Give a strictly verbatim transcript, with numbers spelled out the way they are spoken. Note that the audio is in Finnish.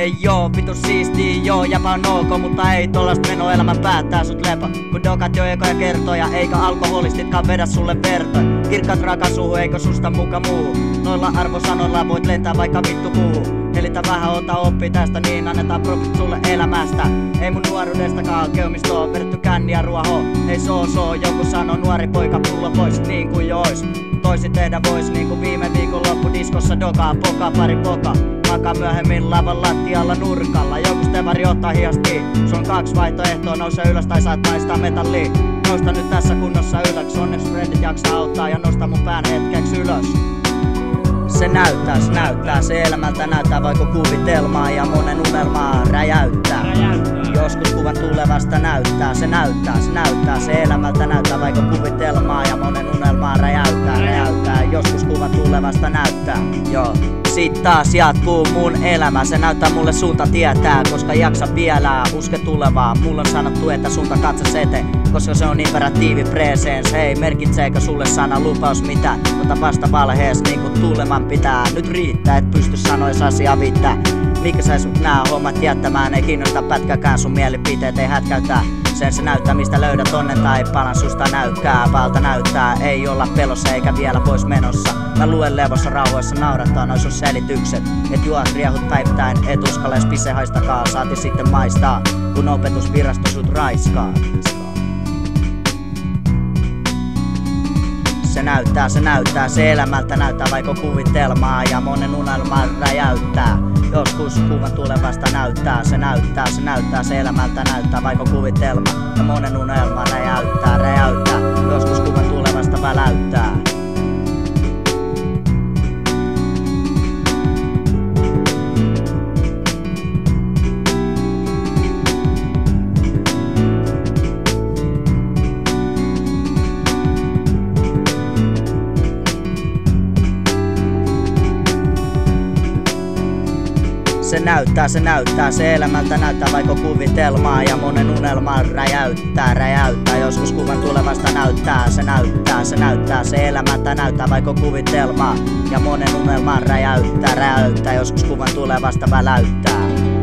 Ei joo, vitu siistii, joo, jäpä on ok, mutta ei tollast meno elämä päättää sut lepa. Kun dokat jo ekoja kertoja, eikä alkoholistitkaan vedä sulle verta. Kirkkaat rakas suhu, eikö susta muka muu? Noilla arvosanoilla voit lentää vaikka vittu kuuhun. Helitä vähän, ota oppi tästä, niin annetaan profit sulle elämästä. Ei mun nuoruudestakaan keumistoa, vedetty känniä ruoho. Ei soo soo, joku sanoo nuori poika pullo pois niin kuin jo ois. Toisin tehdä vois niinku viime viikon loppudiskossa dokaa, poka pari poka. Makaa myöhemmin lavan lattialla nurkalla. Joku stevari ottaa hiasti. Sun on kaksi vaihtoehtoa, nouse ylös tai saat maistaa metallia. Nousta nyt tässä kunnossa ylös, onneksi friendit jaksaa auttaa ja nosta mun pään hetkeksi ylös. Se näyttää, se näyttää, se elämältä näyttää vaikka kuvitelmaa ja monen unelmaa räjäyttää. Joskus kuvan tulevasta näyttää, se näyttää, se näyttää, se elämältä näyttää vaikka kuvitelmaa ja monen unelmaa räjäyttää, räjäyttää. Joskus kuvan tulevasta näyttää, joo. Sit taas jatkuu mun elämä, se näyttää mulle suunta tietää, koska jaksa vielä, uske tulevaa. Mulla on sanottu, että suunta katsas eteen, koska se on imperatiivi presens. Hei, merkitseekö sulle sana lupaus mitä? Ota vasta valhees niinku tuleman pitää. Nyt riittää, et pysty sanois asia vittää. Mikä sais mut nää hommat jättämään? Ei kiinnosta pätkäkään, sun mielipiteet ei hätkäytää. Sen se näyttää mistä löydät onnen tai palan susta näykkää. Valta näyttää, ei olla pelossa eikä vielä pois menossa. Mä luen levossa rauhoissa, naurattaa nois sun selitykset. Et juot riehut päivittäin, et uskalles pisse haistakaa. Saati sitten maistaa, kun opetusvirasto sut raiskaa. Se näyttää, se näyttää, se elämältä näyttää vaikka kuvitelmaa ja monen unelmaa räjäyttää. Joskus kuvan tulevasta näyttää, se näyttää, se näyttää, se elämältä näyttää vaikka kuvitelma ja monen unelma räjäyttää, räjäyttää. Joskus kuvan tulevasta väläyttää. Se näyttää, se näyttää, se elämältä näyttää vaikka kuvitelmaa ja monen unelmaa räjäyttää, räjäyttää. Joskus kuvan tulevasta näyttää, se näyttää, se näyttää, se elämältä näyttää vaikka kuvitelmaa ja monen unelmaa räjäyttää, räjäyttää. Joskus kuvan tulevasta väläyttää.